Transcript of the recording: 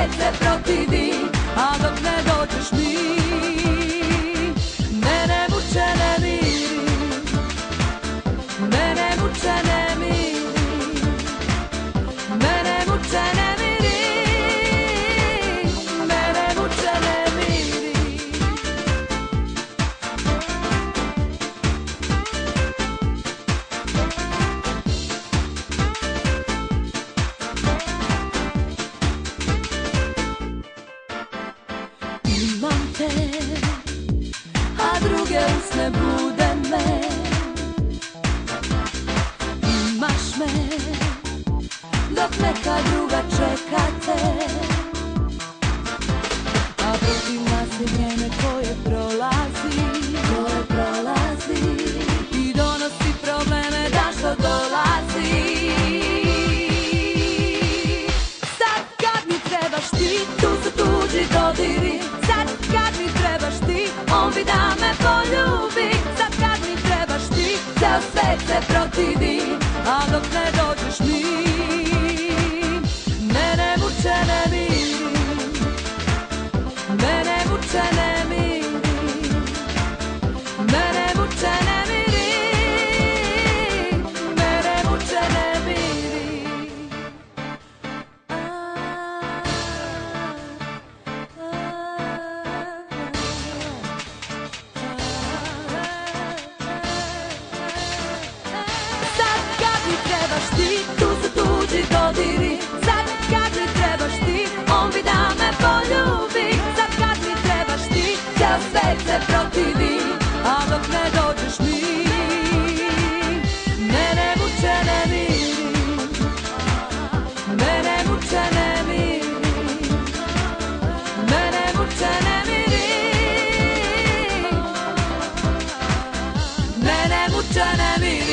svet se protivi, a dok ne dođeš mi, mene muče nemiri, mene muče nemiri, mene muče nemiri, mene muče nemiri. Imam te, a druge usne bude me. Imaš me, dok neka druga čeka te. A protiv nas je vrijeme koje prolazi, i donosi probleme da što dolazi. Sad kad mi trebaš ti, tu su tuđi dodiri. Sad kad mi trebaš ti, on bi da me poljubi. Sad kad mi trebaš ti, ceo svet se protivi, a dok ne dođeš mi, mene muče nemiri, mene muče nemiri, mene muče nemiri, mene muče nemiri. Sad kad mi trebaš ti, tu su tuđi dodiri. Sad kad mi trebaš ti, on bi da me poljubi. Sad kad mi trebaš ti, ceo svet se protivi, a dok ne dođeš mi, mene muče nemiri, mene muče nemiri, mene muče nemiri, mene muče nemiri.